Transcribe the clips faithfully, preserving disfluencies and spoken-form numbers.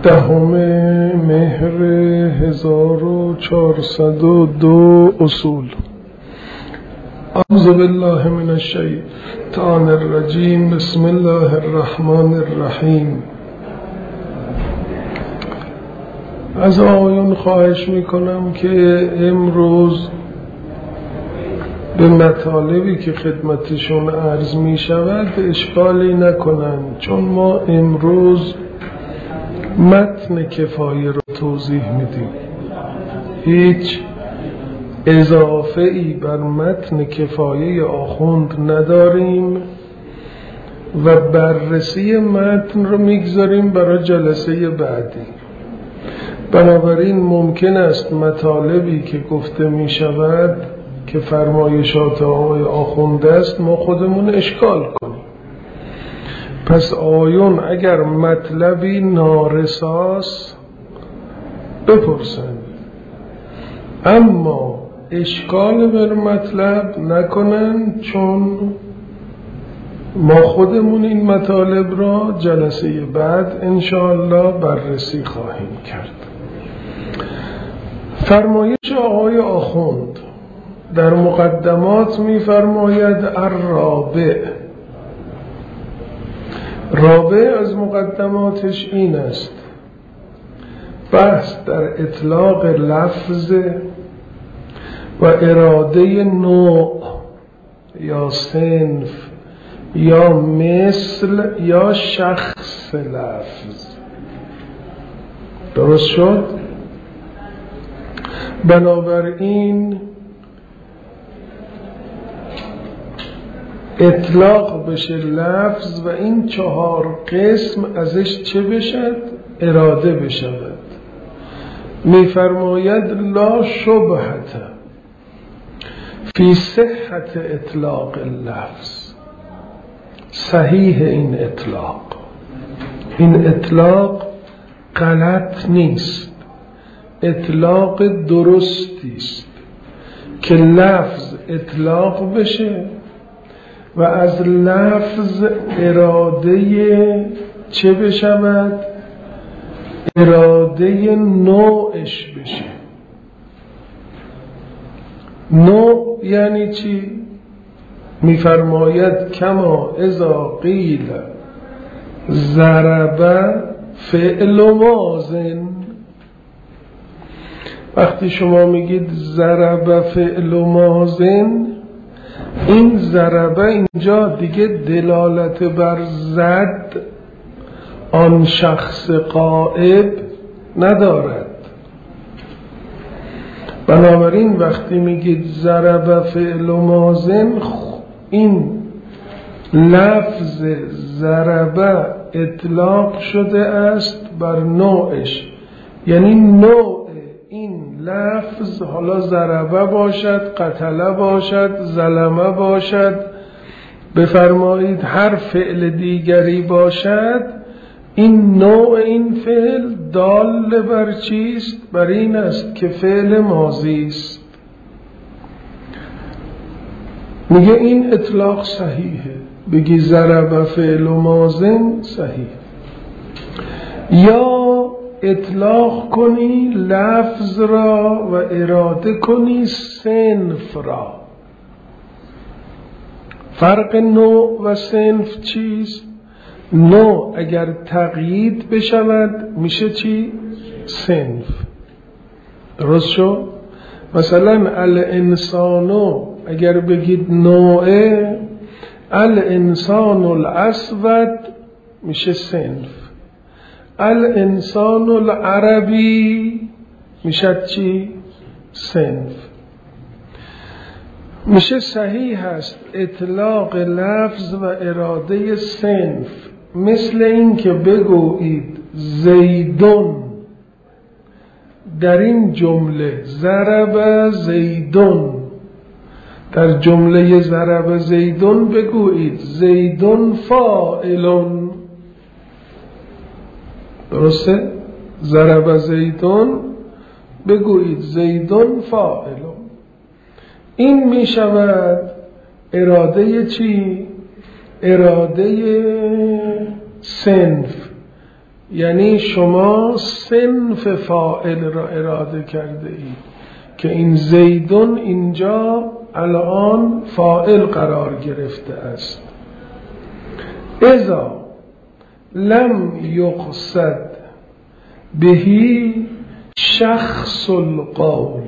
دهم مهر هزار و چهارصد و دو اصول. اعوذ بالله من الشیطان الرجیم. بسم الله الرحمن الرحیم. از آقایون خواهش میکنم که امروز به مطالبی که خدمتشون عرض می شود اشکالی نکنند، چون ما امروز متن کفایه رو توضیح میدیم، هیچ اضافه ای بر متن کفایه آخوند نداریم و بررسی متن رو میگذاریم برای جلسه بعدی. بنابراین ممکن است مطالبی که گفته می شود که فرمایشات آقای آخوند است ما خودمون اشکال کنیم. پس آیون اگر مطلبی نارساس بپرسند، اما اشکال بر مطلب نکنند، چون ما خودمون این مطالب را جلسه بعد انشاءالله بررسی خواهیم کرد. فرمایش آقای آخوند در مقدمات می فرماید الرابع. رابع از مقدماتش این است: بحث در اطلاق لفظ و اراده نوع یا صنف یا مثل یا شخص لفظ. درست شد؟ بنابراین اطلاق بشه لفظ و این چهار قسم ازش چه بشد؟ اراده بشود. میفرماید لا شبهت فی صحت اطلاق اللفظ. صحیح این اطلاق، این اطلاق غلط نیست، اطلاق درستی است که لفظ اطلاق بشه و از لفظ اراده چه بشود؟ اراده نوعش بشه. نوع یعنی چی؟ میفرماید کما اذا قیل ضرب فعل ماضن. وقتی شما میگید ضرب فعل ماضن، این ضربه اینجا دیگه دلالت بر زد آن شخص غائب ندارد. بنابراین وقتی میگید ضربه فعل ماضن، این لفظ ضربه اطلاق شده است بر نوعش، یعنی نوع این لفظ، حالا ضربه باشد، قتله باشد، ظلمه باشد، بفرمایید هر فعل دیگری باشد، این نوع این فعل دال بر چیست؟ بر این است که فعل ماضی است. میگه این اطلاق صحیحه، بگی ضرب فعل ماضی صحیح. یا اطلاق کنی لفظ را و اراده کنی صنف را. فرق نوع و صنف چیست؟ نوع اگر تقیید بشود میشه چی؟ صنف. درست شد؟ مثلا الانسانو اگر بگید نوعه، الانسان الاسود میشه صنف. الانسان العربی میشه چی؟ صنف. میشه صحیح است اطلاق لفظ و اراده صنف، مثل این که بگویید زیدون، در این جمله ضرب زیدون، در جمله ضرب زیدون بگویید زیدون فاعلون. درسته؟ ضرب زیدون بگویید زیدون فاعلون. این می شود اراده چی؟ اراده صنف. یعنی شما صنف فاعل را اراده کرده اید که این زیدون اینجا الان فاعل قرار گرفته است. اذا لم یقصد بهی شخص القول،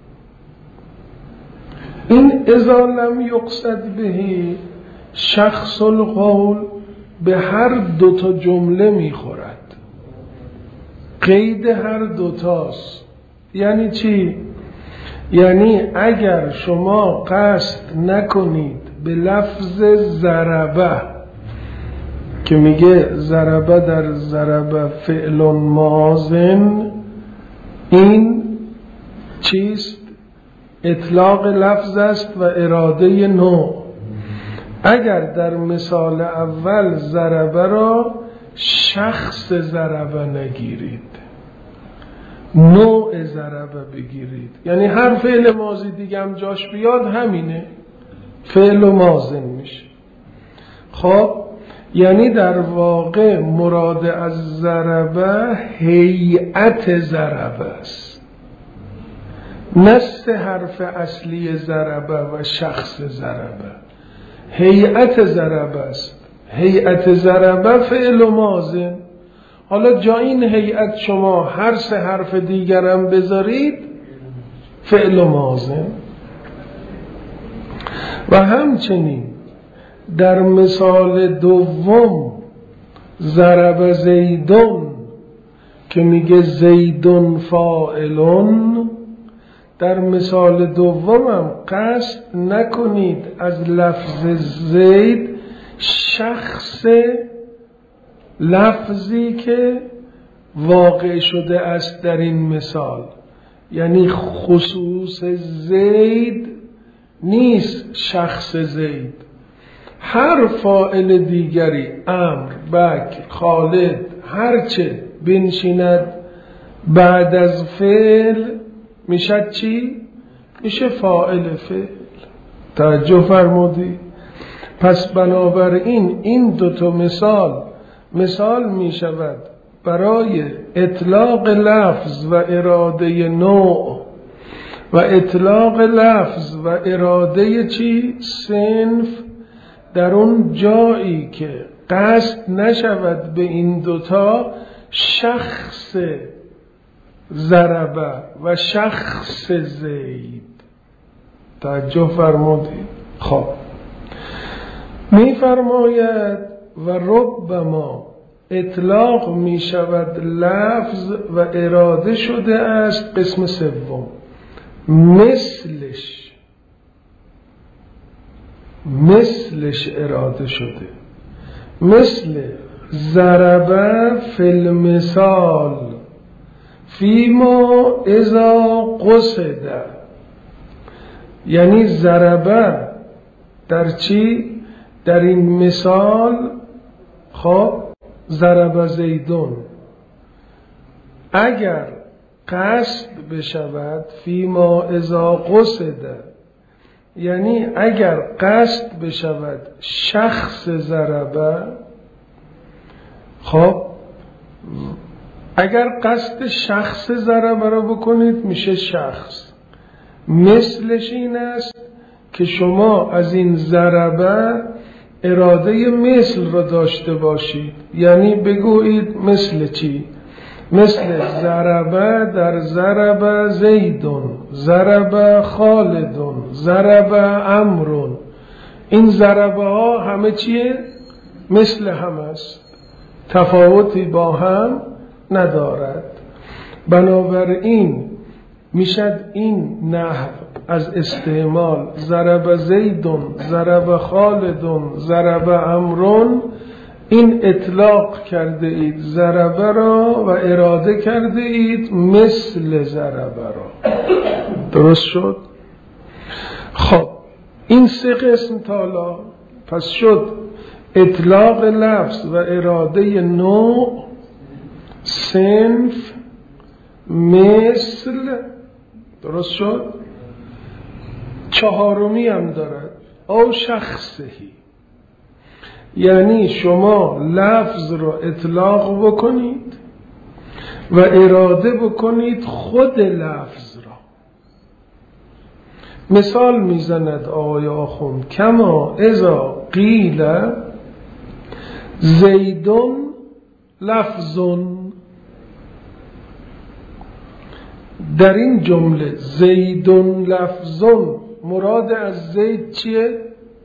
این اذا لم یقصد بهی شخص القول به هر دوتا جمله میخورد، قید هر دوتاست. یعنی چی؟ یعنی اگر شما قصد نکنید به لفظ ضربه که میگه ضربه در ضربه فعل ماضن، این چیست؟ اطلاق لفظ است و اراده نوع. اگر در مثال اول ضربه را شخص ضربه نگیرید، نوع ضربه بگیرید، یعنی هر فعل ماضی دیگه هم جاش بیاد همینه، فعل و ماضی میشه. خب یعنی در واقع مراد از ضربه هیئت ضربه است، نه سه حرف اصلی ضربه و شخص ضربه، هیئت ضربه است. هیئت ضربه فعل و ماضی. حالا جا این هیئت شما هر سه حرف دیگرم بذارید فعل و ماضی. و همچنین در مثال دوم ضرب زیدون که میگه زیدون فاعلون، در مثال دومم قصد نکنید از لفظ زید شخص لفظی که واقع شده است در این مثال، یعنی خصوص زید نیست، شخص زید. هر فاعل دیگری، امر، بک، خالد، هرچه بنشیند بعد از فعل میشه چی؟ میشه فاعل فعل. توجه فرمودی؟ پس بنابراین این دوتا مثال مثال می شود برای اطلاق لفظ و اراده نوع و اطلاق لفظ و اراده چی؟ صنف، در اون جایی که قصد نشود به این دوتا شخص ضربه و شخص زید. توجه فرمودید؟ خب می فرماید و ربما اطلاق می شود لفظ و اراده شده است قسم سوم، مثلش مثلش اراده شده، مثل ضربه فی المثال فیما اذا قصده، یعنی ضربه در چی؟ در این مثال. خب ضرب زیدون اگر قصد بشود فیما اذا قصده، یعنی اگر قصد بشود شخص ضربه. خب اگر قصد شخص ضربه را بکنید میشه شخص. مثلش این است که شما از این ضربه اراده مثل را داشته باشید، یعنی بگویید مثل چی؟ مثل ضربه در ضربه زیدون، ضربه خالدون، ضربه عمرون. این ضربه ها همه چیه؟ مثل هم است، تفاوتی با هم ندارد. بنابراین میشد این نحو از استعمال ضرب زیدون، ضرب خالدون، ضرب عمرون، این اطلاق کرده اید ضربه را و اراده کرده اید مثل ضربه را. درست شد؟ خب این سه قسم تالا پس شد اطلاق لفظ و اراده نوع، صنف، مثل. درست شد؟ چهارمی هم دارد او شخصی، یعنی شما لفظ رو اطلاق بکنید و اراده بکنید خود لفظ را. مثال میزند آقای آخوند کما اذا قیل زیدون لفظون، در این جمله زیدون لفظون مراد از زید چیه؟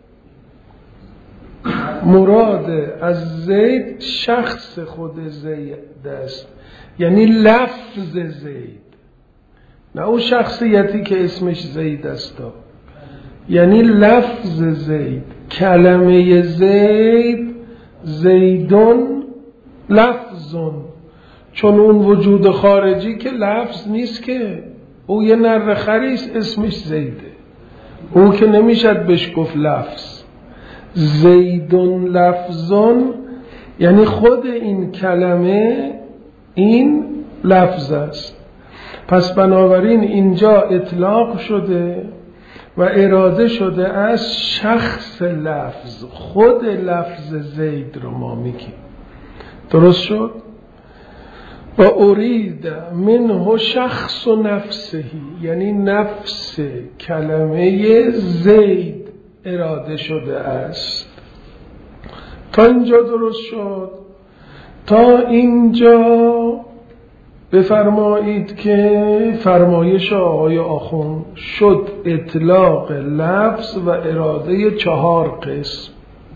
مراد از زید شخص خود زید است، یعنی لفظ زید، نه اون شخصیتی که اسمش زید است، یعنی لفظ زید، کلمه زید، زیدون لفظون، چون اون وجود خارجی که لفظ نیست که، او یه نر خریست اسمش زیده، او که نمیشد بهش گفت لفظ. زیدون لفظون یعنی خود این کلمه این لفظ است. پس بنابراین اینجا اطلاق شده و اراده شده از شخص لفظ، خود لفظ زید رو ما میگیم. درست شد؟ و ارید منه شخص و نفسهی، یعنی نفس کلمه زید اراده شده است. تا اینجا درست شد؟ تا اینجا بفرمایید که فرمایش آقای آخوند شد اطلاق لفظ و اراده چهار قسم: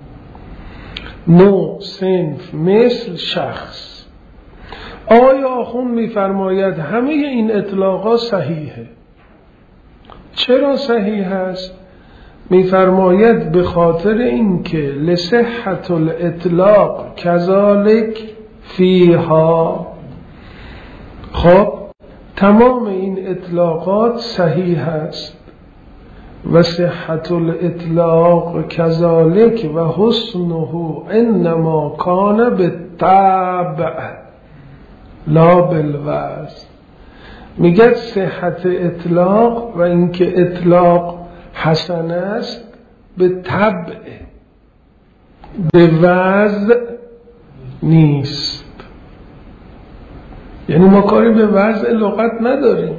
نوع، صنف، مثل، شخص. آقای آخوند میفرماید همه این اطلاقات صحیحه. چرا صحیح است؟ میفرماید به خاطر اینکه لصحت الاطلاق کذالک فیها. خب تمام این اطلاقات صحیح است و صحت الاطلاق کذالک و حسنه انما کان بالطبع لا بالوزن. میگه صحت اطلاق و اینکه اطلاق حسن است به طبع، به وضع نیست. یعنی ما کاری به وضع لغت نداریم.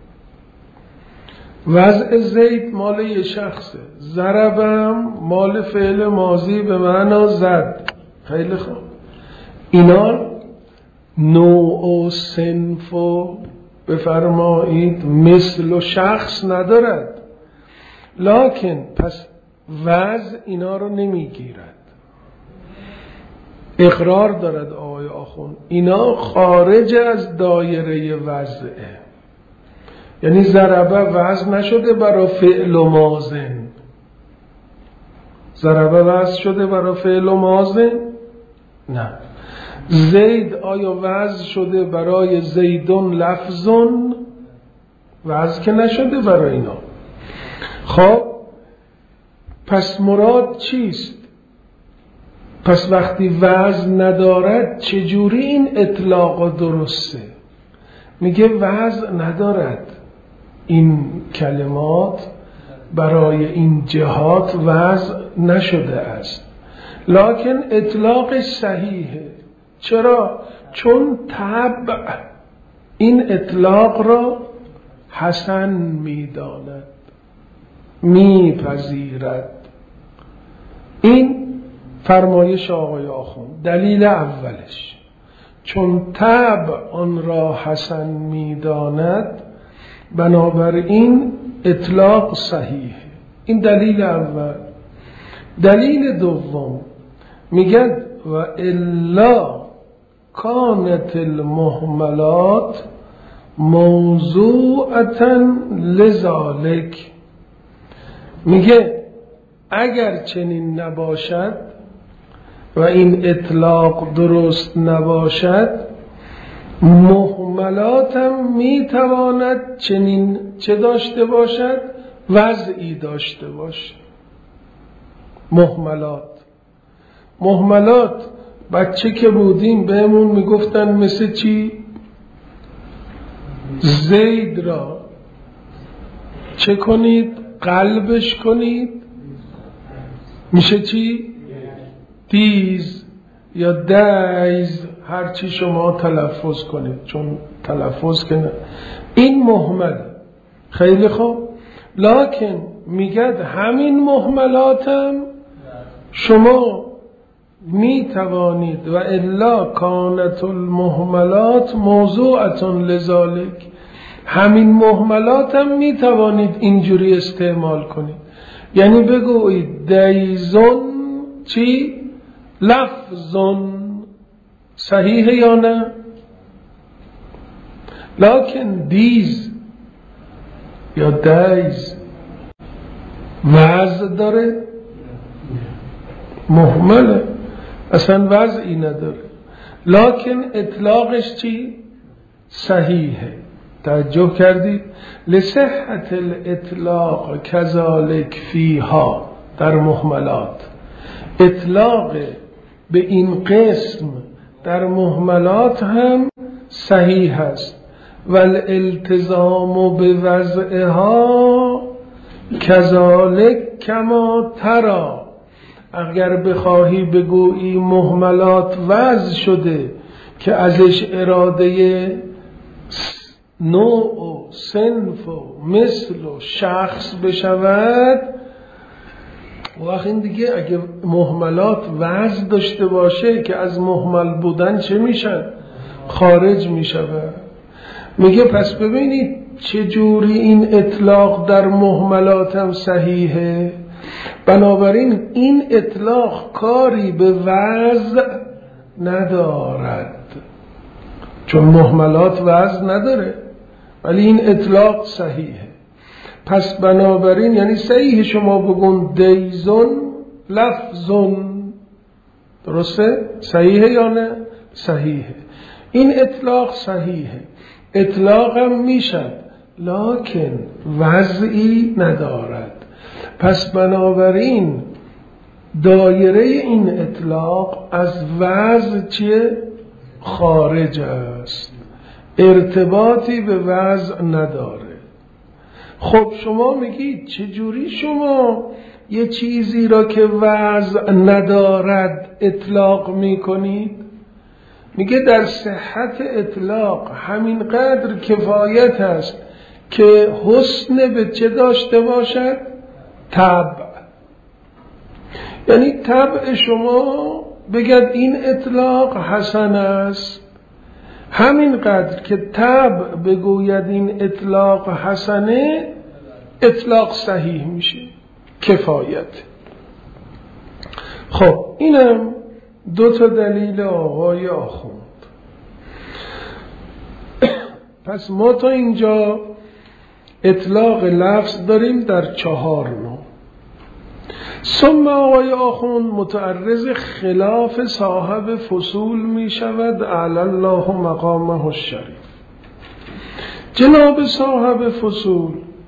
وضع زید مال یه شخصه، ضربم مال فعل ماضی به معنا زد. خیلی خوب، اینا نوع و صنف و بفرمایید مثل و شخص ندارد، لکن پس وضع اینا رو نمیگیرد. اقرار دارد آقای آخوند اینا خارج از دایره وضعه، یعنی ضربه وضع نشده برای فعل و ماضن. ضربه وضع شده برای فعل و ماضن؟ نه. زید آیا وضع شده برای زیدون لفظون؟ وضع که نشده برای اینا. خب پس مراد چیست؟ پس وقتی وزن ندارد چجوری این اطلاق درسته؟ میگه وزن ندارد این کلمات، برای این جهات وزن نشده است، لکن اطلاقش صحیحه. چرا؟ چون طبع این اطلاق را حسن میداند، میپذیرد. این فرمایش آقای آخوند. دلیل اولش چون طبع آن را حسن میداند، بنابراین اطلاق صحیح. این دلیل اول. دلیل دوم میگن و الا کانت المهملات موضوعتا لذالک. میگه اگر چنین نباشد و این اطلاق درست نباشد، مهملات هم میتواند چنین چه داشته باشد؟ وضعی داشته باشد. مهملات مهملات بچه که بودیم بهمون میگفتن مثل چی؟ زید را چه کنید؟ قلبش کنید، میشه چی؟ تیز. یا دیز، هر چی شما تلفظ کنید، چون تلفظ کنه این مهمل. خیلی خوب، لکن میگد همین مهملاتم شما می توانید و الا کانت المهملات موضوعتون لذالک، همین مهملات هم می توانید اینجوری استعمال کنید. یعنی بگویید دیزون چی؟ لفظون. صحیحه یا نه؟ لکن دیز یا دیز وضع داره؟ مهمله، اصلا وضعی نداره، لکن اطلاقش چی؟ صحیحه. توجه کردید؟ لصحت الاطلاق کذالک فیها، در مهملات اطلاق به این قسم در مهملات هم صحیح است. والالتزام به وضعها کذالک کما ترى، اگر بخواهی بگویی مهملات وضع شده که ازش اراده نوع و صنف و مثل و شخص بشود، وقت این دیگه اگه مهملات وضع داشته باشه که از مهمل بودن چه میشن؟ خارج میشود. میگه پس ببینید چجوری این اطلاق در مهملات هم صحیحه. بنابراین این اطلاق کاری به وضع ندارد، چون مهملات وضع نداره، ولی این اطلاق صحیحه. پس بنابراین یعنی صحیح شما بگون دیزون لفظون، درسته؟ صحیحه یا نه؟ صحیحه. این اطلاق صحیحه، اطلاق هم میشد لکن وضعی ندارد. پس بنابراین دایره این اطلاق از وضع چیه؟ خارج است، ارتباطی به وضع نداره. خب شما میگید چجوری شما یه چیزی را که وضع ندارد اطلاق میکنید؟ میگه در صحت اطلاق همین قدر کفایت است که حسن به چه داشته باشد؟ طبع. یعنی طبع شما بگد این اطلاق حسن است، همین قدر که طبع بگوید این اطلاق حسنه، اطلاق صحیح میشه، کفایت. خب اینم دو تا دلیل آقای آخوند. پس ما تا اینجا اطلاق لفظ داریم در چهار نوع. ثم آقای آخوند متعرض خلاف صاحب فصول می شود اعلی الله مقامه الشریف. جناب صاحب فصول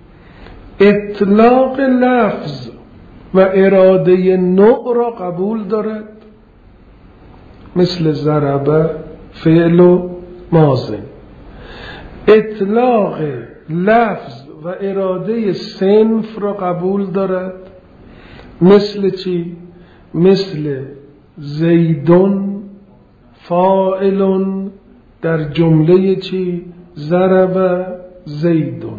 اطلاق لفظ و اراده نوع را قبول دارد، مثل ضربه فعل و ماضی. اطلاق لفظ و اراده صنف را قبول دارد، مثل چی؟ مثل زیدون فاعلون در جمله چی؟ ضرب زیدون.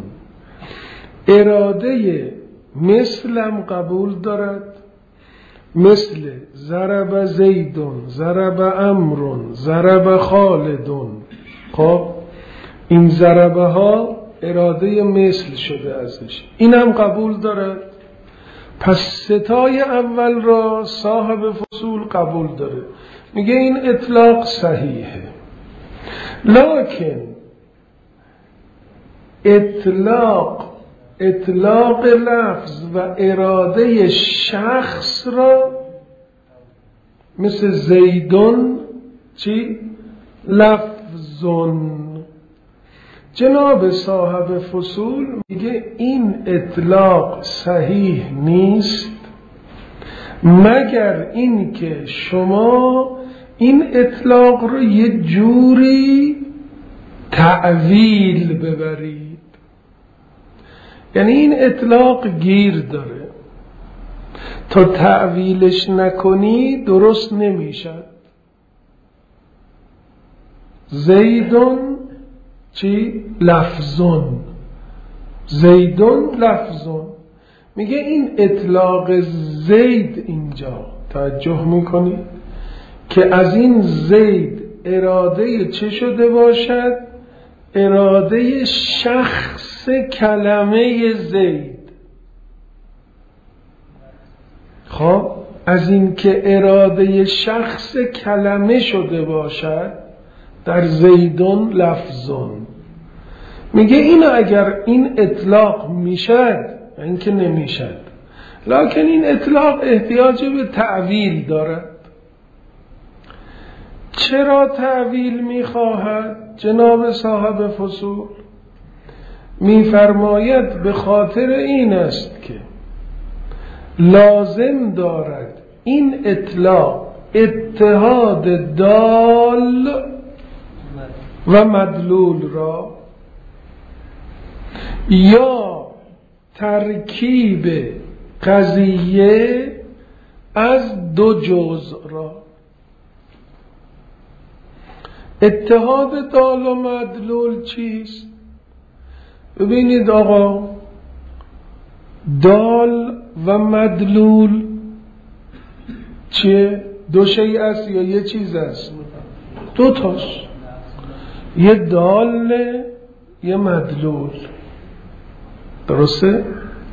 اراده مثلم قبول دارد، مثل ضرب زیدون، ضرب امرون، ضرب خالدون. خب این ضربه ها اراده مثل شده ازش، اینم قبول دارد. پس ستای اول را صاحب فصول قبول داره، میگه این اطلاق صحیحه. لکن اطلاق اطلاق لفظ و اراده شخص را مثل زیدون چی؟ لفظون. جناب صاحب فصول میگه این اطلاق صحیح نیست مگر این که شما این اطلاق رو یه جوری تعویل ببرید. یعنی این اطلاق گیر داره، تا تعویلش نکنی درست نمیشد. زیدون چی؟ لفظون. زیدون لفظون. میگه این اطلاق زید اینجا توجه میکنی که از این زید اراده چه شده باشد؟ اراده شخص کلمه زید. خب از این که اراده شخص کلمه شده باشد در زیدون لفظون. میگه این اگر این اطلاق میشد، این که نمیشد، لکن این اطلاق احتیاج به تعویل دارد. چرا تعویل میخواهد جناب صاحب فصول؟ میفرماید به خاطر این است که لازم دارد این اطلاق اتحاد دال و مدلول را یا ترکیب قضیه از دو جزء را. اتحاد دال و مدلول چیست؟ ببینید آقا، دال و مدلول چیه؟ دو شیء است یا یه چیز است؟ دو تاش، یه دال یه مدلول. درسته؟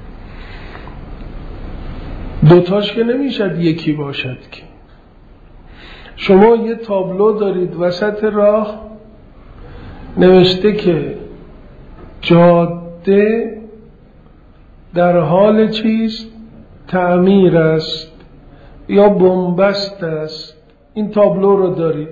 دوتاش که نمیشد یکی باشد که. شما یه تابلو دارید وسط راه نوشته که جاده در حال چیست؟ تعمیر است یا بنبست است. این تابلو رو دارید.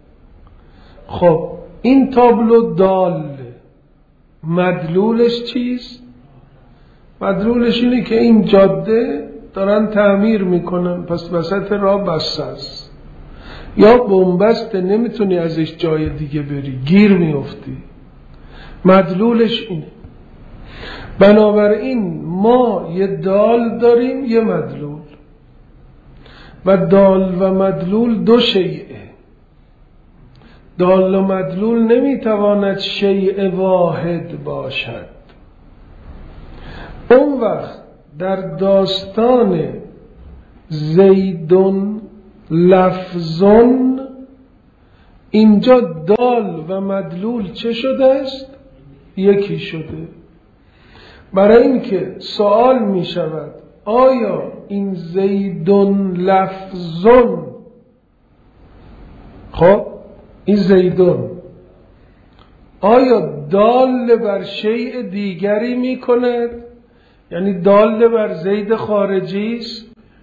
خب این تابلو دال، مدلولش چیست؟ مدلولش اینه که این جاده دارن تعمیر میکنن، پس وسط راه بسته است یا بنبست، نمیتونی ازش جای دیگه بری، گیر میافتی. مدلولش اینه. بنابراین ما یه دال داریم یه مدلول، و دال و مدلول دو شیء. دال و مدلول نمیتواند شیء واحد باشد. اون وقت در داستان زیدون لفظون اینجا دال و مدلول چه شده است؟ یکی شده. برای اینکه سوال می شود آیا این زیدون لفظون، خب این زیدون آیا دال بر شیء دیگری می کند؟ یعنی دال بر زید خارجی است؟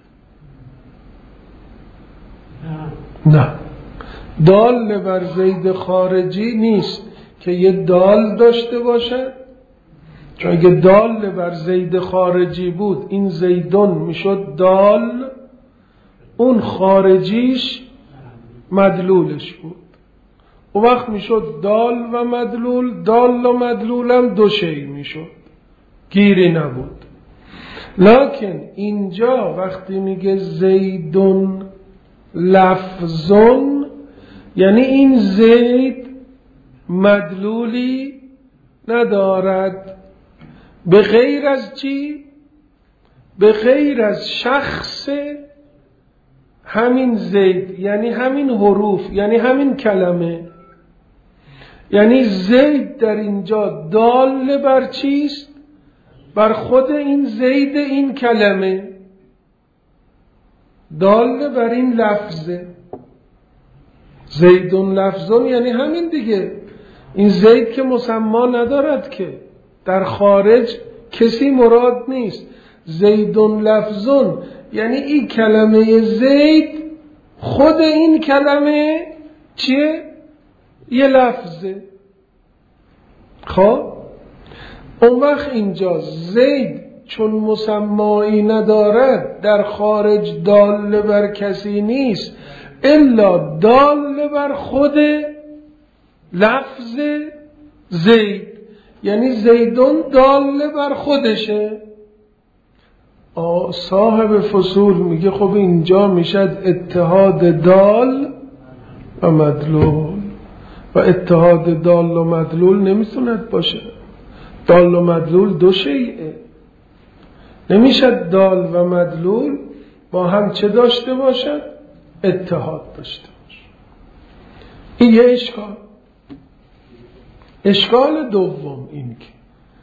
نه، دال بر زید خارجی نیست که یه دال داشته باشد. چون اگه دال بر زید خارجی بود این زیدون میشد دال، اون خارجیش مدلولش بود، اون وقت میشد دال و مدلول. دال و مدلول هم دو شیء میشد، گیری نبود. لکن اینجا وقتی میگه زیدون لفظون، یعنی این زید مدلولی ندارد به غیر از چی؟ به غیر از شخص همین زید، یعنی همین حروف، یعنی همین کلمه. یعنی زید در اینجا دال بر چیست؟ بر خود این زید این کلمه، دال بر این لفظه. زیدون لفظون یعنی همین دیگه. این زید که مسما ندارد که، در خارج کسی مراد نیست. زیدون لفظون یعنی این کلمه زید خود این کلمه چیه؟ یه لفظه. خب اون وقت اینجا زید چون مسمایی ندارد، در خارج دال بر کسی نیست الا دال بر خود لفظ زید. یعنی زیدون دال بر خودشه. صاحب فصول میگه خب اینجا میشد اتحاد دال و مدلول. و اتحاد دال و مدلول نمیتوند باشه. دال و مدلول دو شیئه، نمیشد دال و مدلول با هم چه داشته باشد؟ اتحاد داشته باشه. این یه اشکال. اشکال دوم این که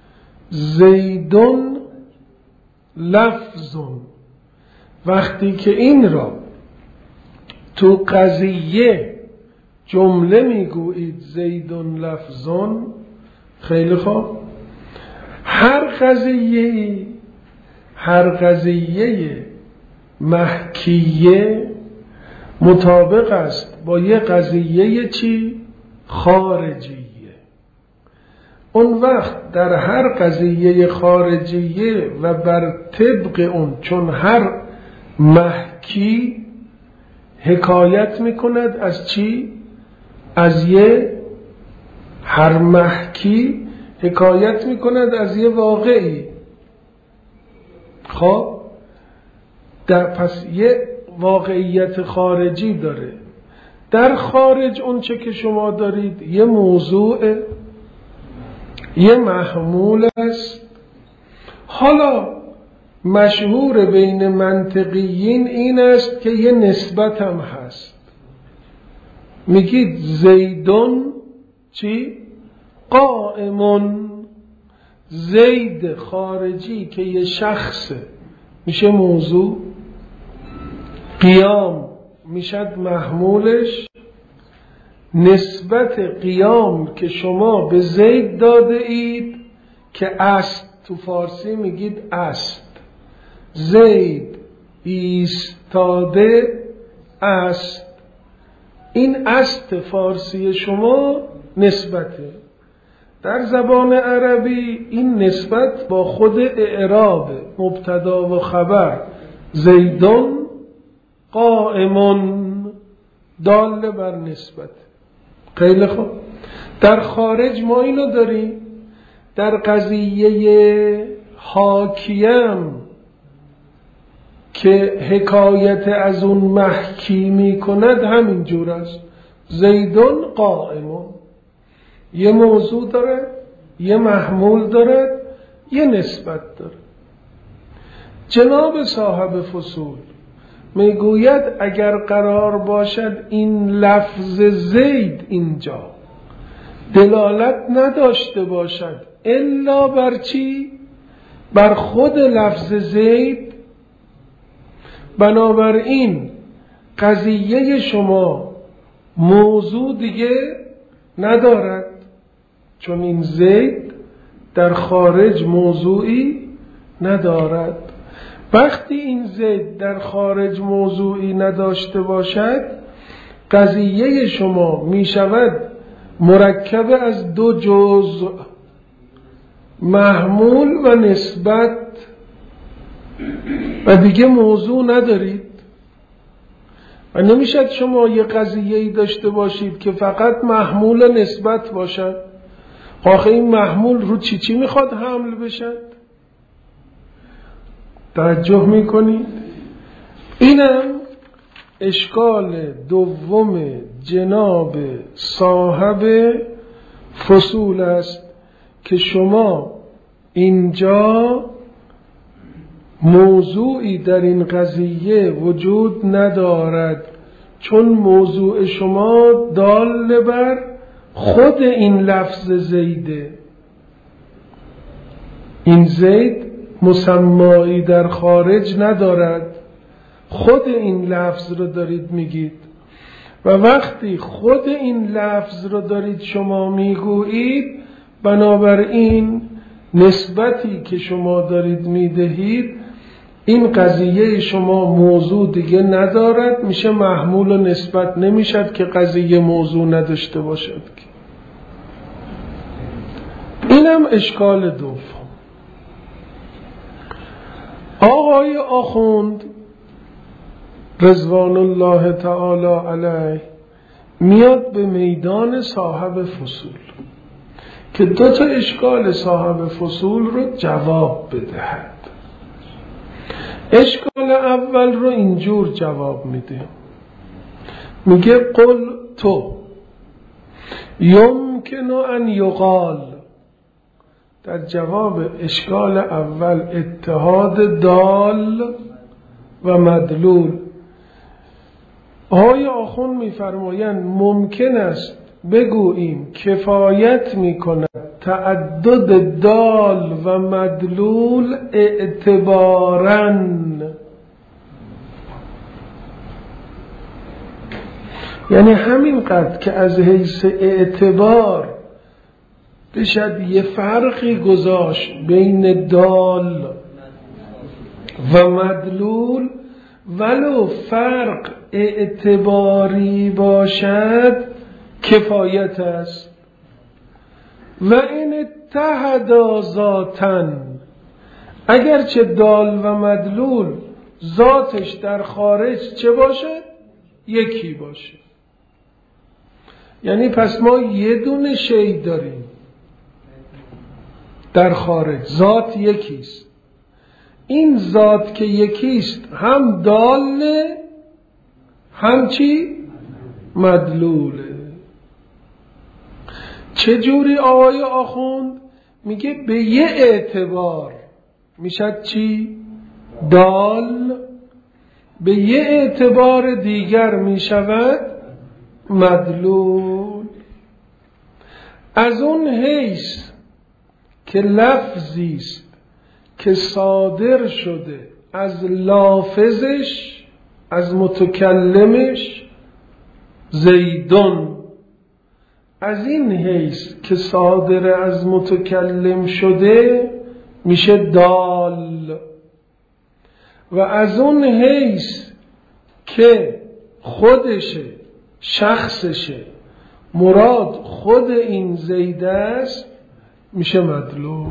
زیدون لفظون، وقتی که این را تو قضیه جمله میگویید زیدون لفظون، خیلی خوب، هر قضیه هر قضیه محکیه مطابق است با یه قضیه چی؟ خارجیه. اون وقت در هر قضیه خارجیه و بر طبق اون، چون هر محکی حکایت میکند از چی؟ از یه هر محکی حکایت میکند از یه واقعی. خب در پس یه واقعیت خارجی داره. در خارج اون چه که شما دارید یه موضوع، یه محمول است. حالا مشهور بین منطقیین این است که یه نسبت هم هست. میگید زیدون چی؟ قائمون. زید خارجی که یه شخصه میشه موضوع، قیام میشد محمولش. نسبت قیام که شما به زید داده اید که است، تو فارسی میگید است، زید ایستاده است. این است فارسی شما نسبته. در زبان عربی این نسبت با خود اعراب مبتدا و خبر زیدون قائمون دال بر نسبت. خیلی خوب. در خارج ما اینو داریم. در قضیه حاکیم که حکایت از اون محکی می کند همین جور است. زیدون قائمون، یه موضوع داره، یه محمول داره، یه نسبت داره. جناب صاحب فصول میگوید اگر قرار باشد این لفظ زید اینجا دلالت نداشته باشد الا بر چی؟ بر خود لفظ زید، بنابراین قضیه شما موضوع دیگه ندارد، چون این زید در خارج موضوعی ندارد. وقتی این زید در خارج موضوعی نداشته باشد، قضیه شما می شود مرکب از دو جزء، محمول و نسبت، و دیگه موضوع ندارید. و نمیشد شما یه قضیه‌ای داشته باشید که فقط محمول و نسبت باشد. آخه این محمول رو چی چی میخواد حمل بشد؟ توجه میکنید؟ اینم اشکال دوم جناب صاحب فصول است که شما اینجا موضوعی در این قضیه وجود ندارد، چون موضوع شما دال بر خود این لفظ زیده. این زید مسمایی در خارج ندارد، خود این لفظ رو دارید میگید. و وقتی خود این لفظ رو دارید شما میگویید، بنابراین نسبتی که شما دارید میدهید این قضیه شما موضوع دیگه ندارد، میشه محمول و نسبت، نمیشد که قضیه موضوع نداشته باشد. اینم اشکال دوم. آقای آخوند رضوان الله تعالی علیه میاد به میدان صاحب فصول که دو تا اشکال صاحب فصول رو جواب بدهد. اشکال اول رو اینجور جواب میده، میگه قل تو یمکن ان یقال، در جواب اشکال اول اتحاد دال و مدلول، آقای آخوند می‌فرمایند ممکن است بگوییم کفایت می‌کند تعدد دال و مدلول اعتباراً، یعنی همینقدر که از حیث اعتبار بشد یه فرقی گذاشت بین دال و مدلول، ولو فرق اعتباری باشد کفایت است. و این اتحدا ذاتن، اگرچه دال و مدلول ذاتش در خارج چه باشه؟ یکی باشه. یعنی پس ما یه دونه شی داریم در خارج، ذات یکیست. این ذات که یکیست هم داله هم چی؟ مدلوله. چجوری آقای آخوند؟ میگه به یه اعتبار میشد چی؟ دال، به یه اعتبار دیگر میشود مدلول. از اون حیث که لفظی است که صادر شده از لافظش، از متکلمش، زیدون، از این حیث که صادر از متکلم شده میشه دال، و از اون حیث که خودشه، شخصشه، مراد خود این زید است میشه مدلول.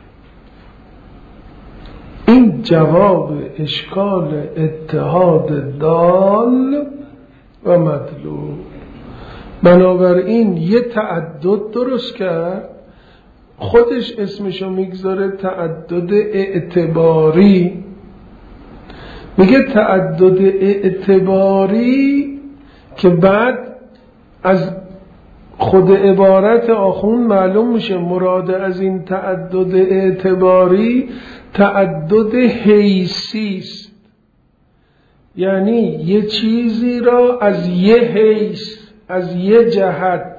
این جواب اشکال اتحاد دال و مدلول. بنابراین یه تعدد درست کرد، خودش اسمشو میگذاره تعدد اعتباری. میگه تعدد اعتباری که بعد از خود عبارت آخوند معلوم میشه مراد از این تعدد اعتباری تعدد حیثی است، یعنی یه چیزی را از یه حیث، از یه جهت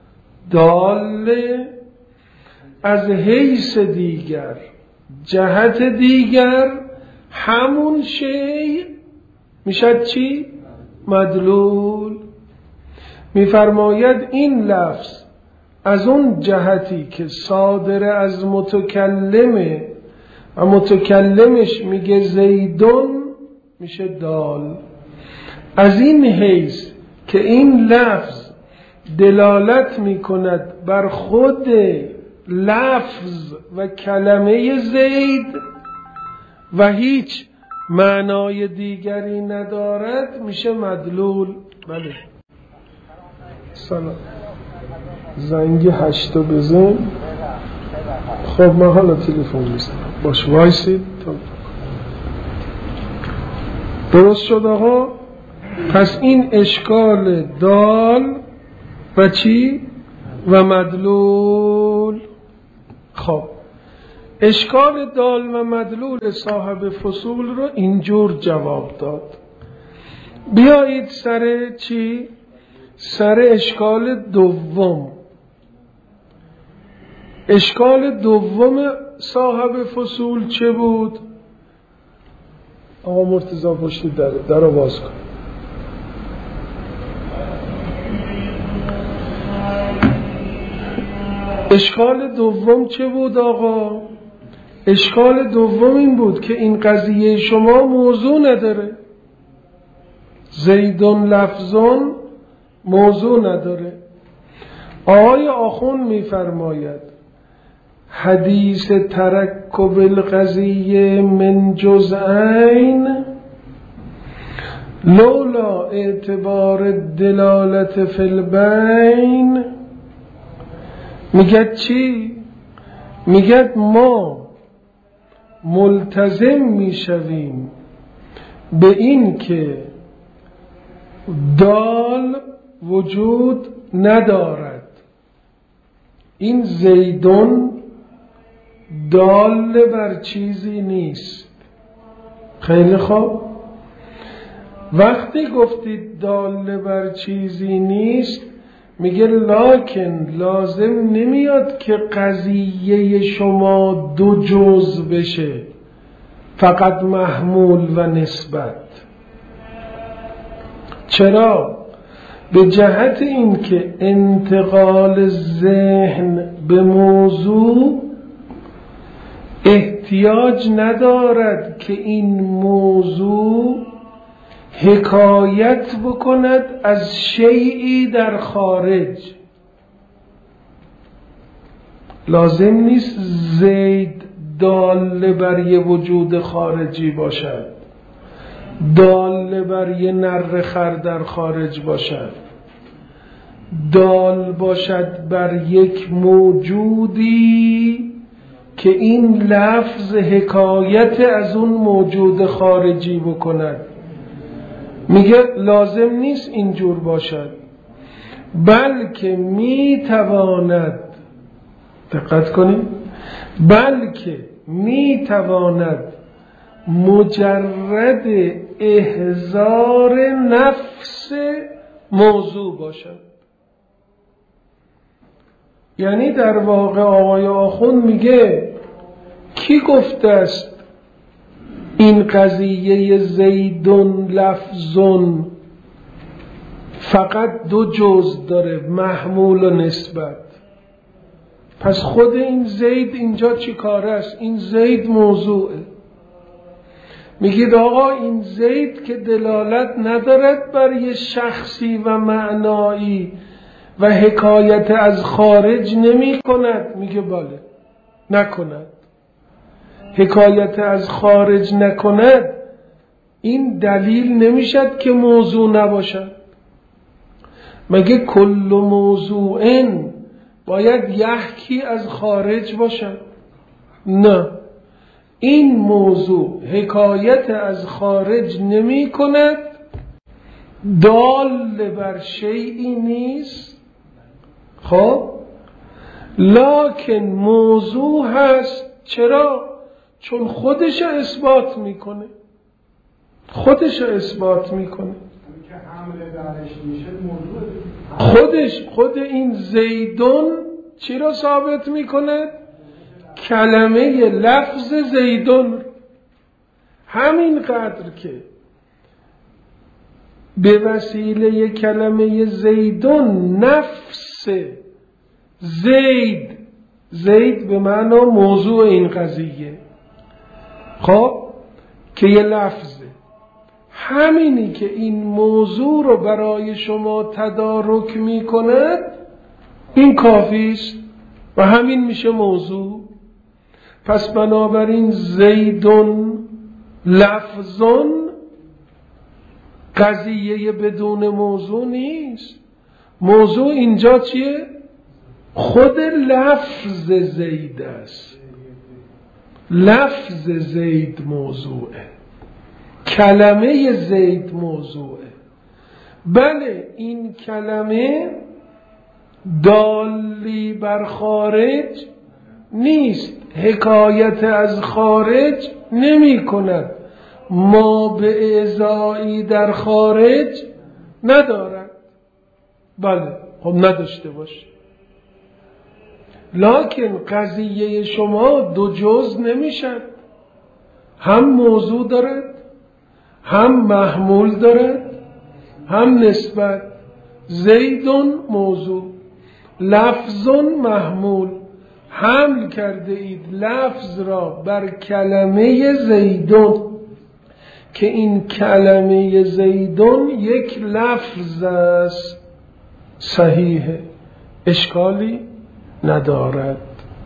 داله، از حیث دیگر، جهت دیگر همون شی میشد چی؟ مدلول. میفرماید این لفظ از اون جهتی که صادر از متکلمه و متکلمش میگه زیدون میشه دال، از این حیث که این لفظ دلالت میکند بر خود لفظ و کلمه زید و هیچ معنای دیگری ندارد میشه مدلول. بله سلام، زنگ هشتا بزن. خب من حالا تلفن میزنم، باش وایسید. درست شد آقا؟ پس این اشکال دال و چی؟ و مدلول. خب اشکال دال و مدلول صاحب فصول رو اینجور جواب داد. بیایید سر چی؟ سر اشکال دوم. اشکال دوم صاحب فصول چه بود؟ آقا مرتضی پشت دره، در رو باز کن. اشکال دوم چه بود آقا؟ اشکال دوم این بود که این قضیه شما موضوع نداره، زیدون لفظون موضوع نداره. آقای آخوند میفرماید حدیث ترکب القضیه من جزئین لولا اعتبار دلالت فی البین. میگه چی؟ میگه ما ملتزم میشویم به این که دال وجود ندارد این زیدون دال بر چیزی نیست. خیلی خوب، وقتی گفتید دال بر چیزی نیست، میگه لکن لازم نمیاد که قضیه شما دو جزء بشه، فقط محمول و نسبت. چرا؟ به جهت این که انتقال ذهن به موضوع احتیاج ندارد که این موضوع حکایت بکند از شیئی در خارج. لازم نیست زید دال بر یه وجود خارجی باشد، دال بر یه نر خر در خارج باشد، دال باشد بر یک موجودی که این لفظ حکایت از اون موجود خارجی بکند. میگه لازم نیست اینجور باشد، بلکه میتواند، دقت کنید، بلکه میتواند مجرد احضار نفس موضوع باشد. یعنی در واقع آقای آخوند میگه کی گفته است این قضیه زیدون لفظون فقط دو جزء داره، محمول و نسبت؟ پس خود این زید اینجا چی کاره است؟ این زید موضوعه. میگید آقا این زید که دلالت ندارد بر یه شخصی و معنایی و حکایت از خارج نمی کند. میگه بله نکند، حکایت از خارج نکند، این دلیل نمیشد که موضوع نباشد. مگه کل موضوعن باید یحکی از خارج باشد؟ نه، این موضوع حکایت از خارج نمی کند، دال بر شیئی نیست. خب لکن موضوع هست. چرا؟ چون خودش اثبات میکنه، خودش اثبات میکنه. خودش خود این زیدون چی را ثابت میکنه؟ کلمه لفظ زیدون. همین قدر که به وسیله کلمه زیدون نفس زید، زید به معنی موضوع این قضیه، خب که یه لفظه، همینی که این موضوع رو برای شما تدارک می کند این کافی است و همین میشه موضوع. پس بنابراین زیدون لفظون قضیه بدون موضوع نیست. موضوع اینجا چیه؟ خود لفظ زید است. لفظ زید موضوعه، کلمه زید موضوعه. بله این کلمه دالی بر خارج نیست، حکایت از خارج نمی کند، ما به ازایی در خارج ندارد. بله خب نداشته باشه، لکن قضیه شما دو جزء نمیشد، هم موضوع دارد، هم محمول دارد، هم نسبت. زیدون موضوع، لفظون محمول. حمل کرده اید لفظ را بر کلمه زیدون که این کلمه زیدون یک لفظ است، صحیحه، اشکالی ندارد.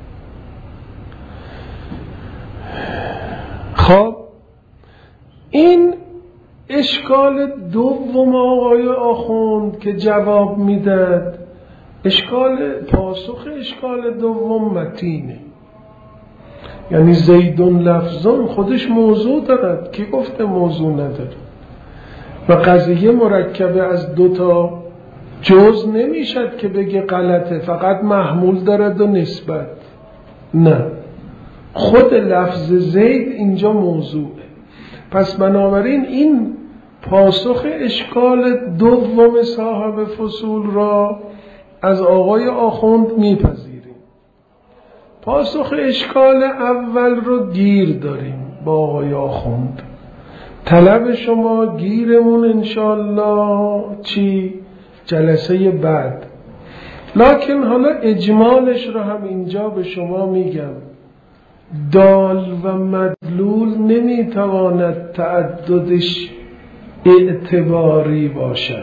خب این اشکال دوم آقای آخوند که جواب میداد، اشکال پاسخ اشکال دوم متینه. یعنی زیدون لفظون خودش موضوع دارد، کی گفته موضوع نداره؟ و قضیه مرکبه از دوتا جز نمیشد که بگه غلطه، فقط محمول دارد و نسبت. نه، خود لفظ زید اینجا موضوعه. پس بنابراین این پاسخ اشکال دوم صاحب فصول را از آقای آخوند میپذیریم. پاسخ اشکال اول رو گیر داریم با آقای آخوند. طلب شما گیرمون انشالله چی؟ جلسه بعد. لکن حالا اجمالش رو هم اینجا به شما میگم. دال و مدلول نمیتواند تعددش اعتباری باشد.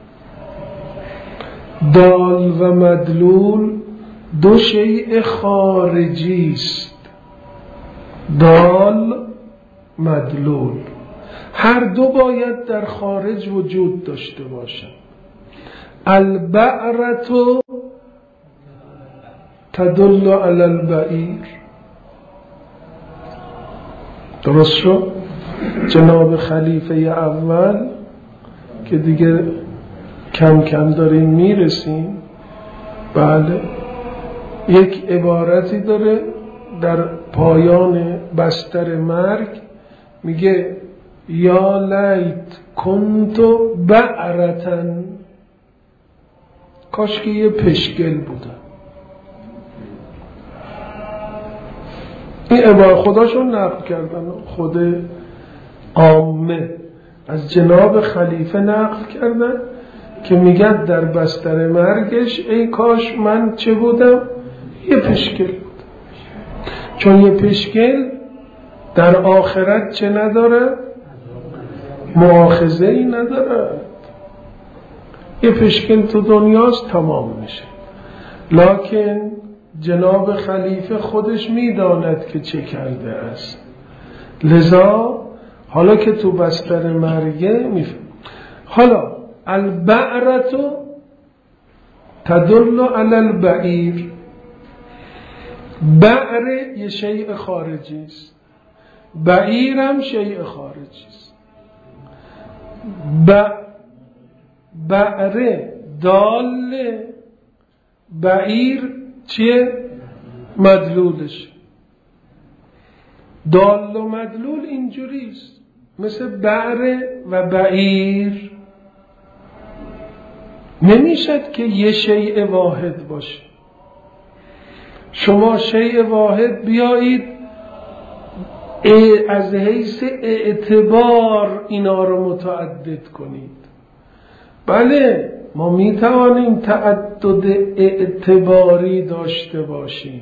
دال و مدلول دو شیء خارجی است. دال مدلول هر دو باید در خارج وجود داشته باشند. البعرة تدل علی البعیر. درست شد؟ جناب خلیفه اول که دیگه کم کم داریم میرسیم، بله، یک عبارتی داره در پایان بستر مرگ، میگه یا لیت کنتو بعرتن، کاش که یه پشگل بودن. این عبارت خداشون نقل کردن، خود عامه از جناب خلیفه نقل کردن که میگن در بستر مرگش ای کاش من چه بودم؟ یه پشگل بودم. چون یه پشگل در آخرت چه نداره؟ مؤاخذه ای نداره. یه پشگل تو دنیاست تمام میشه. لکن جناب خلیفه خودش میداند که چه کرده است، لذا حالا که تو بستر مرگه میفهم. حالا البعرة تدل علی البعیر. بعر یه شیء خارجی است، بعیر هم شیء خارجی است. ب... بعر دال، بعیر چیه؟ مدلولش. دال و مدلول اینجوریست، مثل بعر و بعیر نمیشد که یه شیء واحد باشه. شما شیء واحد بیایید از حیث اعتبار اینا رو متعدد کنید. بله، ما میتوانیم تعدد اعتباری داشته باشیم.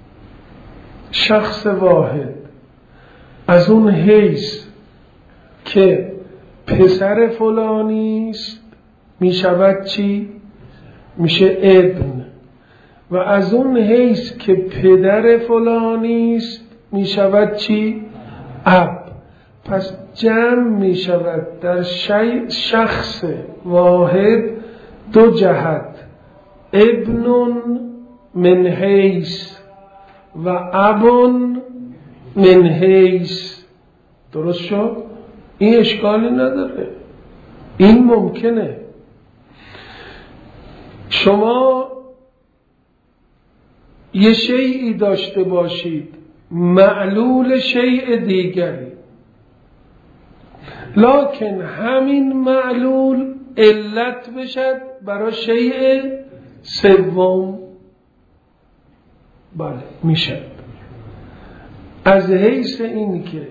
شخص واحد از اون حیث که پسر فلانیست میشود چی؟ میشه ابن. و از اون حیث که پدر فلانیست میشود چی؟ اب. پس جمع میشود در شخص واحد دو جهت، ابن من حیث و اب من حیث. درست شد؟ این اشکالی نداره، این ممکنه. شما یه شیئی داشته باشید معلول شیء دیگری، لکن همین معلول علت بشد برای شیء سوم. بله میشد. از حیث این که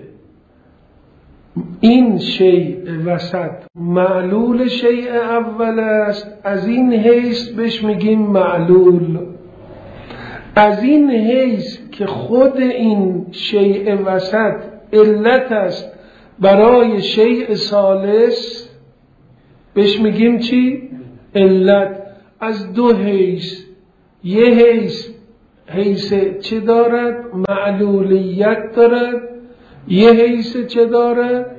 این شیء وسط معلول شیء اول است، از این حیث بهش میگیم معلول. از این حیث که خود این شیء وسط علت است برای شیء ثالث بهش میگیم چی؟ علت. از دو حیث، یه حیث حیث چه دارد؟ معلولیت دارد. یه حیث چه دارد؟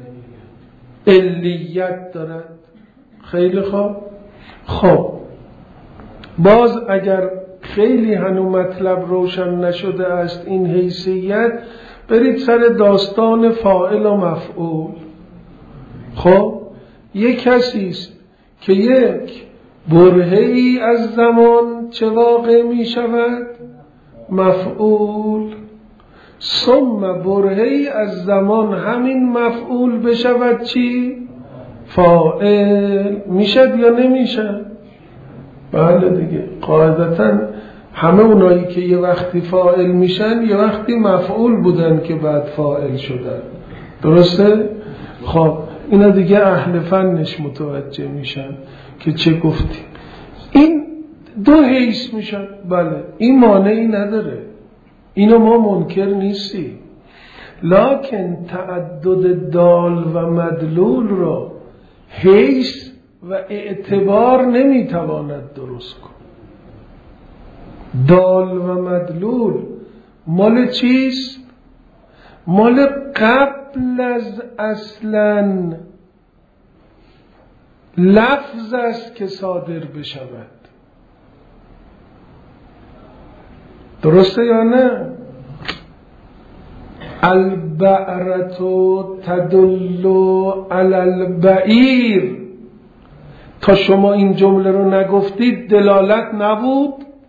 علیت دارد. خیلی خوب. خب باز اگر خیلی هنو مطلب روشن نشده است این حیثیت، برید سر داستان فاعل و مفعول. خب یک کسی است که یک برهه‌ای از زمان چه واقع می شود؟ مفعول. ثم برهه‌ای از زمان همین مفعول بشود چی؟ فاعل. میشد یا نمیشد؟ بله دیگه، قاعدتا همه اونایی که یه وقتی فاعل میشن یه وقتی مفعول بودن که بعد فاعل شدن. درسته؟ خب اینا دیگه اهل فنش متوجه میشن که چه گفتی. این دو حیث میشن. بله، این مانعی نداره، اینو ما منکر نیستیم، لکن تعدد دال و مدلول را حیث و اعتبار نمیتواند درست کن. دال و مدلول مال چیست؟ مال قبل از اصلا لفظ است که صادر بشود. درسته یا نه؟ البعرة تدل علی البعیر. تا شما این جمله رو نگفتید دلالت نبود؟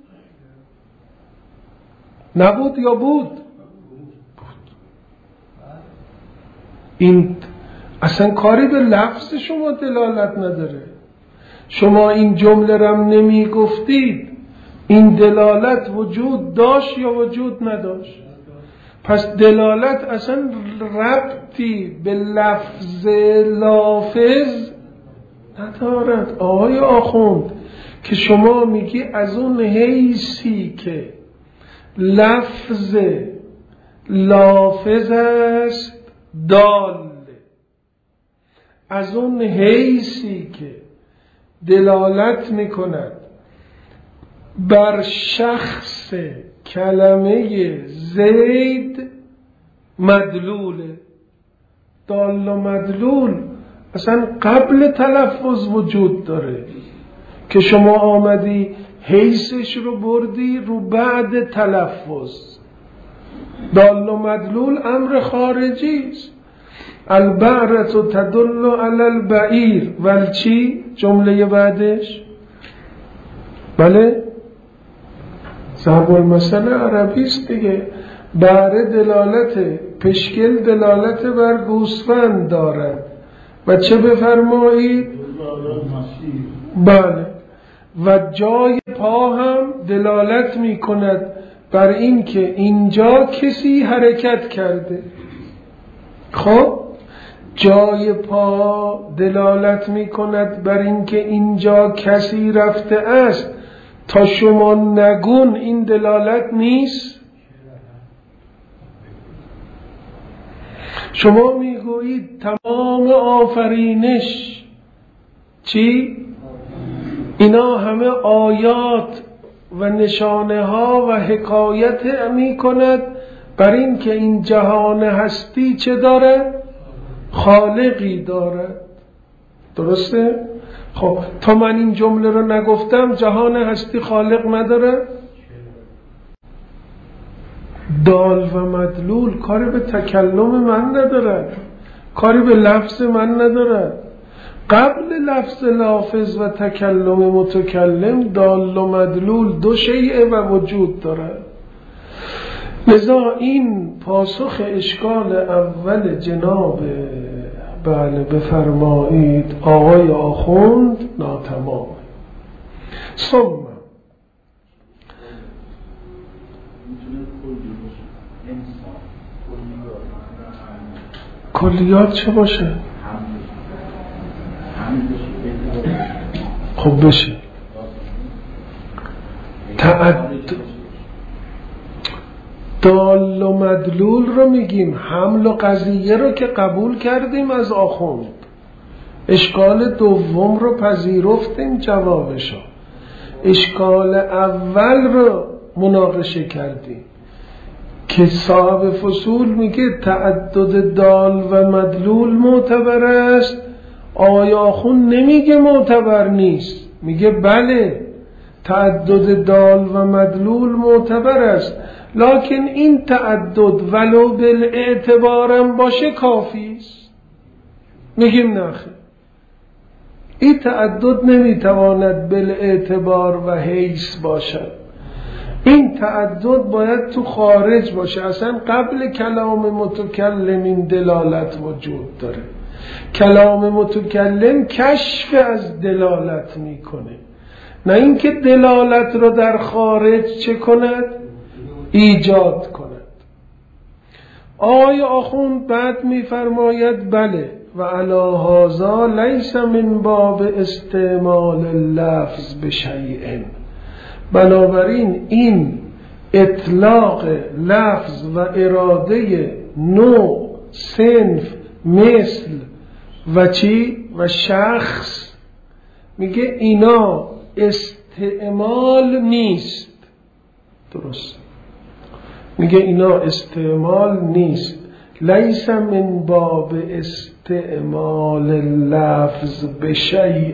نبود یا بود؟ بود. این اصلا کاری به لفظ شما دلالت نداره. شما این جمله رو نمی گفتید، این دلالت وجود داشت یا وجود نداشت؟ پس دلالت اصلا ربطی به لفظ لافظ ندارد. آقای آخوند که شما میگی از اون حیثی که لفظ لافظ است دال، از اون حیثی که دلالت میکند بر شخص کلمه زید مدلوله. دال و مدلول اصلا قبل تلفظ وجود داره که شما آمدی حیثش رو بردی رو بعد تلفظ. دال و مدلول امر خارجی است. البعرة تدل علی البعیر. ولی چی؟ جمله بعدش بله ضرب المثل عربی است دیگه. بعره دلالت، پشکل دلالت بر گوسفند دارد و چه بفرمایید؟ بله. و جای پا هم دلالت می کند بر این که اینجا کسی حرکت کرده. خب جای پا دلالت می کند بر این که اینجا کسی رفته است. تا شما نگون این دلالت نیست. شما میگویید تمام آفرینش چی؟ اینا همه آیات و نشانه ها و حکایت می کند بر این که این جهان هستی چه داره؟ خالقی داره. درسته؟ خب تا من این جمله رو نگفتم جهان هستی خالق نداره؟ دال و مدلول کاری به تکلم من نداره، کاری به لفظ من نداره. قبل لفظ لافظ و تکلم متکلم دال و مدلول دو شیء و وجود داره. لذا این پاسخ اشکال اول جناب بله بفرمایید آقای آخوند ناتمام. ثم کلیات چه باشه؟ خب بشه تعد دال و مدلول رو میگیم، حمل و قضیه رو که قبول کردیم از آخوند، اشکال دوم رو پذیرفتیم جوابشو، اشکال اول رو مناقشه کردیم که صاحب فصول میگه تعدد دال و مدلول معتبر است. آقای آخوند نمیگه معتبر نیست، میگه بله تعدد دال و مدلول معتبر است، لکن این تعدد ولو بالاعتبارم باشه کافی است. میگیم نخیر، این تعدد نمیتواند بالاعتبار و حیث باشد. این تعدد باید تو خارج باشه. اصلا قبل کلام متکلم این دلالت وجود داره. کلام متکلم کشف از دلالت میکنه، نه اینکه دلالت رو در خارج چه کند؟ ایجاد کند. آقای آخوند بعد میفرماید بله و علی هذا لیس من باب استعمال اللفظ بشیء، بنابراین این اطلاق لفظ و اراده نوع، صنف، مثل و چی؟ و شخص، میگه اینا استعمال نیست. درست، میگه اینا استعمال نیست. لیس من باب استعمال اللفظ بشیء،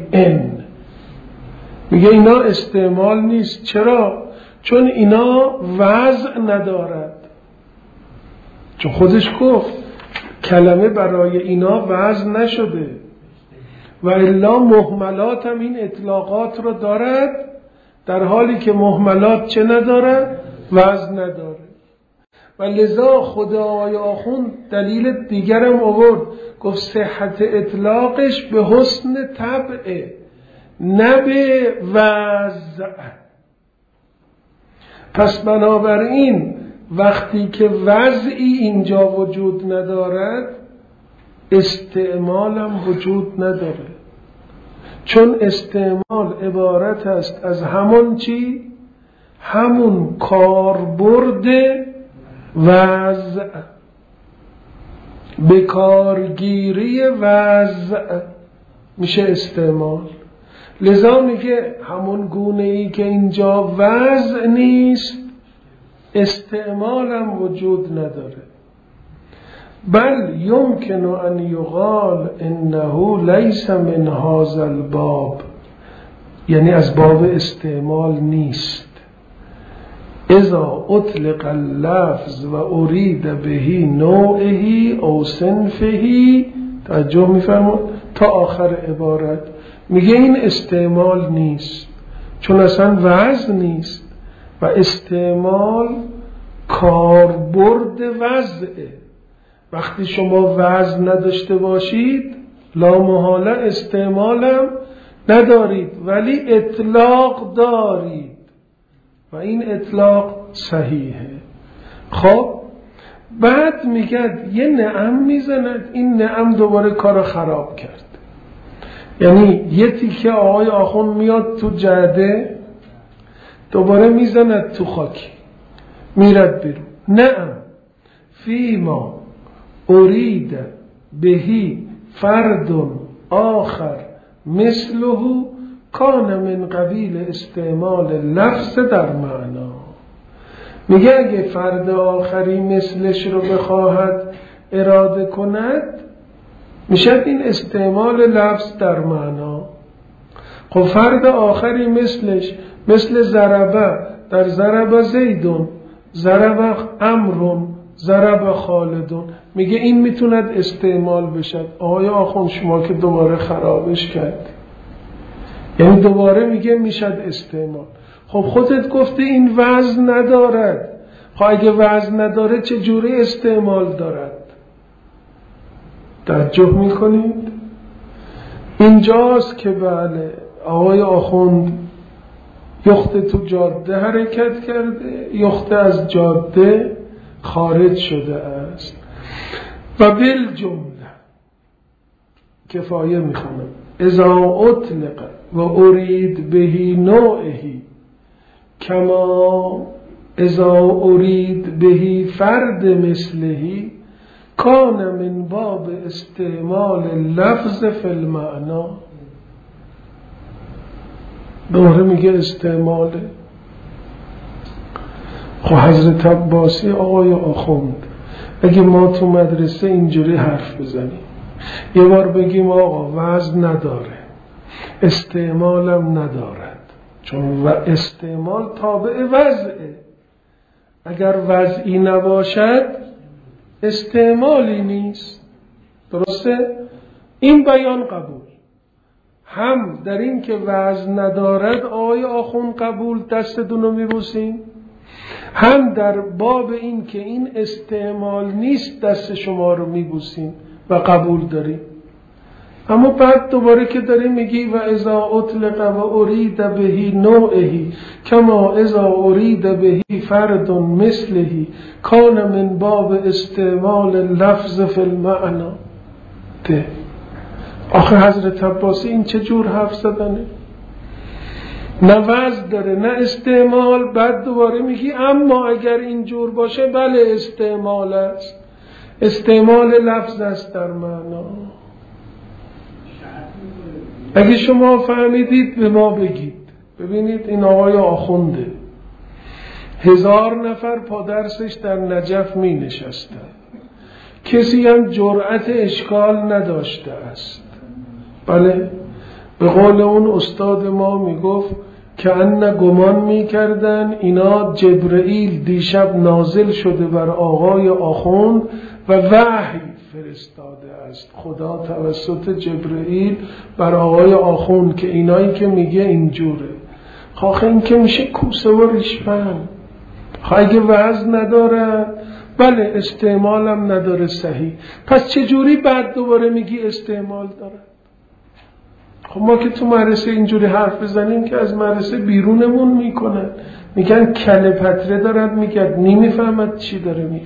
میگه اینا استعمال نیست. چرا؟ چون اینا وضع ندارد. چون خودش گفت کلمه برای اینا وضع نشده و الا مهملات هم این اطلاقات رو دارد، در حالی که مهملات چه ندارد؟ وضع نداره. و لذا خدای آخوند دلیل دیگرم آورد، گفت صحت اطلاقش به حسن طبعه نه به وضع. پس بنابراین وقتی که وضعی اینجا وجود ندارد استعمالم وجود نداره، چون استعمال عبارت است از همون چی؟ همون کاربرد وضع، به کارگیری وضع میشه استعمال. لذا میگه همون گونه ای که اینجا وضع نیست استعمالم وجود نداره. بل یمکن ان یقال انه لیس من هذا الباب، یعنی از باب استعمال نیست. اذا اطلق اللفظ و ارید بهی نوعهی او صنفهی، توجه میفرمون تا آخر عبارت، میگه این استعمال نیست چون اصلا وضع نیست و استعمال کاربرد وضعه. وقتی شما وزن نداشته باشید لا محاله استعمالم ندارید، ولی اطلاق دارید و این اطلاق صحیحه. خب بعد میگه یه نعم میزند، این نعم دوباره کار خراب کرد. یعنی یه تیکه آقای آخوند میاد تو جعده دوباره میزند تو خاکی میرد بیرون. نعم فیما ارید بهی فرد آخر مثله کان من قبیل استعمال لفظ در معنا. میگه اگه فرد آخری مثلش رو بخواهد اراده کند میشه این استعمال لفظ در معنا. خب فرد آخری مثلش مثل ضربه، در ضربه زیدون، ضربه امرون، ضرب خالدون، میگه این میتوند استعمال بشد. آقای آخوند شما که دوباره خرابش کرد، یعنی دوباره میگه میشد استعمال. خب خودت گفته این وزن ندارد، خب اگه وزن نداره چه جوری استعمال دارد؟ توجه میکنید؟ اینجاست که بله آقای آخوند یخت تو جاده حرکت کرده، یخت از جاده خارج شده است. و بالجمله کفایه میخونم اذا اطلق و ارید بهی نوعهی کما اذا ارید بهی فرد مثلهی کان من باب استعمال لفظ فی المعنا. دوره میگه استعماله. خب حضرت عباسی آقای آخوند اگه ما تو مدرسه اینجوری حرف بزنیم یه بار بگیم آقا وزن نداره استعمالم ندارد، چون و استعمال تابع وضعه، اگر وضعی نباشد استعمالی نیست. درسته؟ این بیان قبول. هم در این که وزن ندارد آقای آخوند قبول دستتون رو میبوسیم، هم در باب این که این استعمال نیست دست شما رو میبوسیم و قبول داریم. اما بعد دوباره که داری میگی و اذا اطلق و ارید بهی نوعهی کما اذا ارید بهی فرد مثلهی کان من باب استعمال لفظ فی المعنی. ده آخه حضرت عباسی این چه جور حرف زدنه؟ نه وزن داره نه استعمال. بعد دوباره میگی اما اگر این جور باشه بله استعمال است، استعمال لفظ است در معنا. اگه شما فهمیدید به ما بگید. ببینید این آقای آخونده هزار نفر پادرسش در نجف می نشستن، کسی هم جرأت اشکال نداشته است. بله به قول اون استاد ما می گفت که ان گمان می کردن اینا جبرئیل دیشب نازل شده بر آقای آخوند و وحی فرستاده است خدا توسط جبرئیل بر آقای آخوند که اینایی که میگه اینجوره. خواهی این که میشه کوسه و ریشفند. اگه وزن نداره بله استعمالم نداره صحیح، پس چجوری بعد دوباره میگی استعمال داره؟ خب ما که تو مدرسه اینجوری حرف بزنیم که از مدرسه بیرونمون میکنن، میگن کله پتره دارد میگه نمیفهمد چی داره میگه.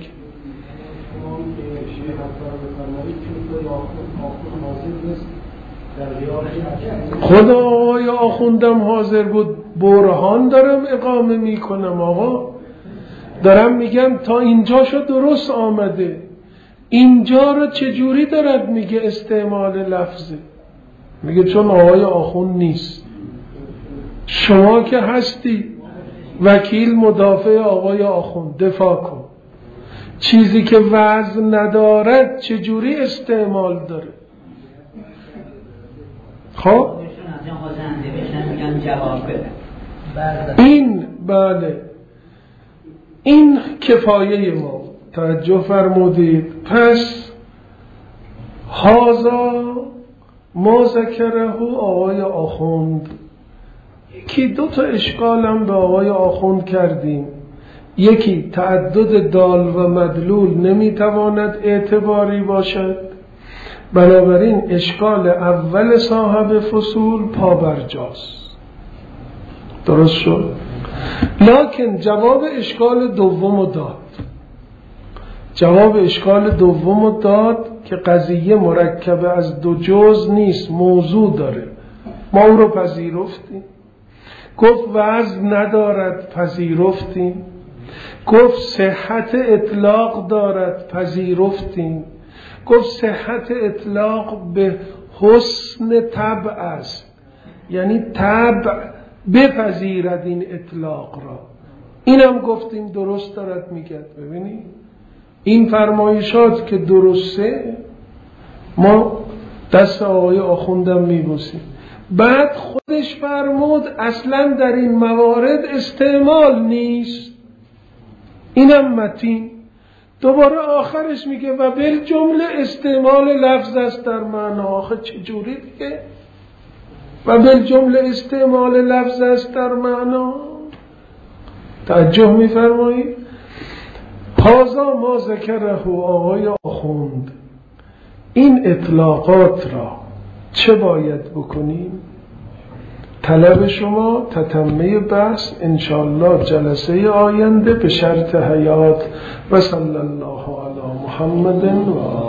خدا آقای آخوندم حاضر بود، برهان دارم اقامه میکنم آقا، دارم میگم تا اینجا شو درست آمده، اینجا رو چجوری دارد میگه استعمال لفظه؟ میگه چون آقای آخوند نیست. شما که هستی وکیل مدافع آقای آخوند، دفاع کن. چیزی که وزن ندارد چجوری استعمال داره؟ خب این بله این کفایه ما توجه فرمودید. پس هازا ما ذکره آقای آخوند. یکی دو تا اشکالم به آقای آخوند کردیم. یکی تعدد دال و مدلول نمیتواند اعتباری باشد، بنابراین اشکال اول صاحب فصول پابرجاست. درست شد؟ لکن جواب اشکال دوم داد. جواب اشکال دوم داد که قضیه مرکب از دو جزء نیست، موضوع داره. ما او رو پذیرفتیم. گفت وزن ندارد، پذیرفتیم. گفت صحت اطلاق دارد، پذیرفتیم. گفت صحت اطلاق به حسن طبع است، یعنی طبع بپذیرد این اطلاق را. اینم گفتیم درست دارد میگه. ببینید این فرمایشات که درسته ما دست آقای آخوندم میبوسیم. بعد خودش فرمود اصلا در این موارد استعمال نیست. اینم متین. دوباره آخرش میگه و بالجمله استعمال لفظ است در معنا. آخه چجوری دیگه؟ و بالجمله استعمال لفظ است در معنا. توجه میفرمایید؟ هازا ما ذکره آقای آخوند. این اطلاقات را چه باید بکنیم؟ طلب شما تتمه بحث انشاءالله جلسه آینده به شرط حیات. و صلی الله علی محمد و